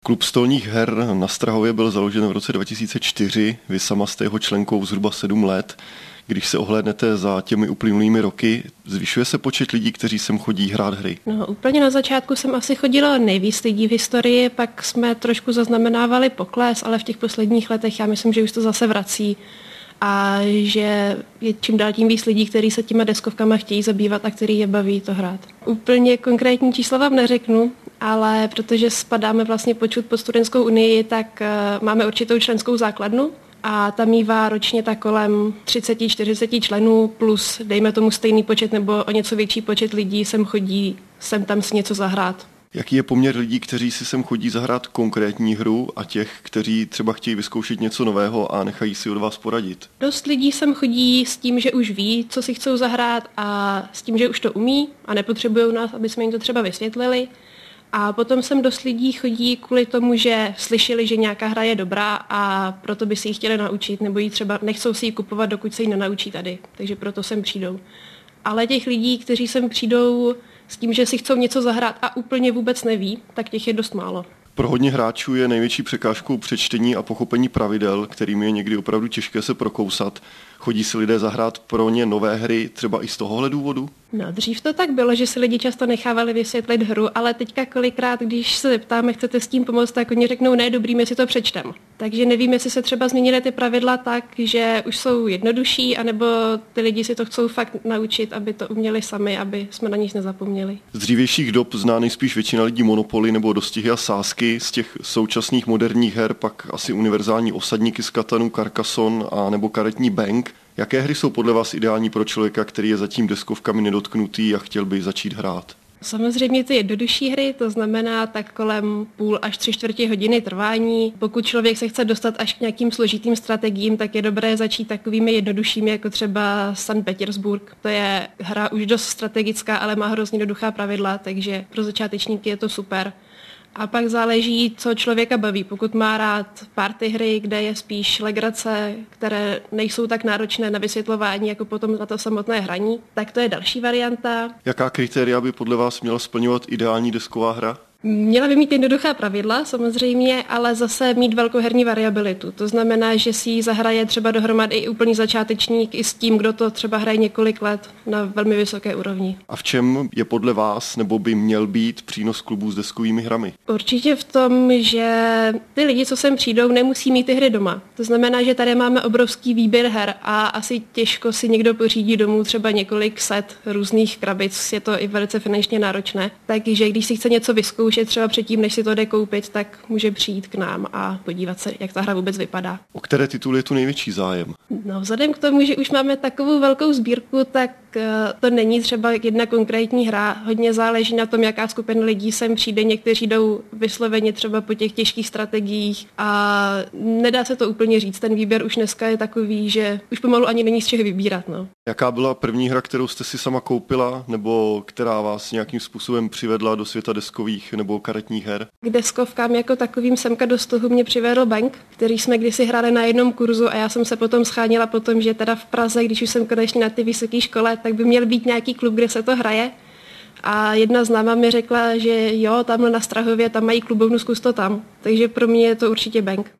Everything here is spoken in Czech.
Klub stolních her na Strahově byl založen v roce 2004, vy sama jste jeho členkou zhruba 7 let. Když se ohlédnete za těmi uplynulými roky, zvyšuje se počet lidí, kteří sem chodí hrát hry? No, úplně na začátku jsem asi chodila nejvíc lidí v historii, pak jsme trošku zaznamenávali pokles, ale v těch posledních letech já myslím, že už to zase vrací a že je čím dál tím víc lidí, kteří se těma deskovkama chtějí zabývat a který je baví to hrát. Úplně konkrétní čísla vám neřeknu, ale protože spadáme vlastně pod studentskou unii, tak máme určitou členskou základnu a ta mívá ročně tak kolem 30-40 členů plus dejme tomu stejný počet nebo o něco větší počet lidí sem chodí sem tam si něco zahrát. Jaký je poměr lidí, kteří si sem chodí zahrát konkrétní hru a těch, kteří třeba chtějí vyzkoušet něco nového a nechají si od vás poradit? Dost lidí sem chodí s tím, že už ví, co si chcou zahrát a s tím, že už to umí a nepotřebují nás, aby jsme jim to třeba vysvětlili. A potom sem dost lidí chodí kvůli tomu, že slyšeli, že nějaká hra je dobrá a proto by si ji chtěli naučit, nebo ji třeba nechcou si ji kupovat, dokud se ji nenaučí tady. Takže proto sem přijdou. Ale těch lidí, kteří sem přijdou s tím, že si chcou něco zahrát a úplně vůbec neví, tak těch je dost málo. Pro hodně hráčů je největší překážkou přečtení a pochopení pravidel, kterými je někdy opravdu těžké se prokousat. Chodí si lidé zahrát pro ně nové hry třeba i z tohohle důvodu? No, dřív to tak bylo, že si lidi často nechávali vysvětlit hru, ale teďka kolikrát, když se zeptáme, chcete s tím pomoct, tak oni řeknou, ne, dobrý, my si to přečtem. Takže nevím, jestli se třeba změnily ty pravidla tak, že už jsou jednodušší, anebo ty lidi si to chcou fakt naučit, aby to uměli sami, aby jsme na nic nezapomněli. Z dřívějších dob zná nejspíš většina lidí Monopoly nebo Dostihy a sázky, z těch současných moderních her pak asi univerzální osadníky z Katanu, Carcassonne a nebo karetní Bang. Jaké hry jsou podle vás ideální pro člověka, který je zatím deskovkami nedotknutý a chtěl by začít hrát? Samozřejmě ty jednodušší hry, to znamená tak kolem půl až 3/4 hodiny trvání. Pokud člověk se chce dostat až k nějakým složitým strategiím, tak je dobré začít takovými jednoduššími, jako třeba St. Petersburg. To je hra už dost strategická, ale má hrozně jednoduchá pravidla, takže pro začátečníky je to super. A pak záleží, co člověka baví. Pokud má rád party hry, kde je spíš legrace, které nejsou tak náročné na vysvětlování, jako potom na to samotné hraní, tak to je další varianta. Jaká kritéria by podle vás měla splňovat ideální desková hra? Měla by mít jednoduchá pravidla, samozřejmě, ale zase mít velkou herní variabilitu. To znamená, že si ji zahraje třeba dohromady i úplný začátečník i s tím, kdo to třeba hraje několik let na velmi vysoké úrovni. A v čem je podle vás nebo by měl být přínos klubů s deskovými hrami? Určitě v tom, že ty lidi, co sem přijdou, nemusí mít ty hry doma. To znamená, že tady máme obrovský výběr her a asi těžko si někdo pořídí domů třeba několik set různých krabic. Je to i velice finančně náročné. Takže když si chce něco vyzkoušet, třeba předtím, než si to jde koupit, tak může přijít k nám a podívat se, jak ta hra vůbec vypadá. O které tituly je tu největší zájem? No, vzhledem k tomu, že už máme takovou velkou sbírku, tak to není třeba jedna konkrétní hra. Hodně záleží na tom, jaká skupina lidí sem přijde. Někteří jdou vysloveně třeba po těch těžkých strategiích a nedá se to úplně říct. Ten výběr už dneska je takový, že už pomalu ani není z čeho vybírat. No. Jaká byla první hra, kterou jste si sama koupila, nebo která vás nějakým způsobem přivedla do světa deskových nebo karetních her? K deskovkám jako takovým semka do stohu mě přivedl Bang, který jsme kdysi hráli na jednom kurzu a já jsem se potom scháněla potom, že teda v Praze, když už jsem konečně na ty vysoké škole, tak by měl být nějaký klub, kde se to hraje. A jedna známá mi řekla, že jo, tamhle na Strahově, tam mají klubovnu, zkus to tam. Takže pro mě je to určitě Bang.